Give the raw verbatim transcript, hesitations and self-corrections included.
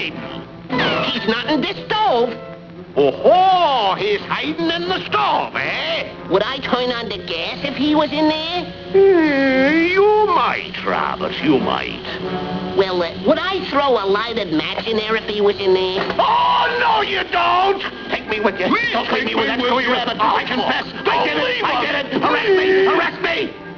hiding? He's not in this stove. Oh-ho! He's hiding in the stove, eh? Would I turn on the gas if he was in there? Hmm, you might, Robert, you might. Well, uh, would I throw a lighted match in there if he was in there? Oh, no, you don't! Take me with you. Please Don't take take me me with that with silly you. rabbit. I confess. I Don't did it. leave I us. did it. Arrest me. Arrest me.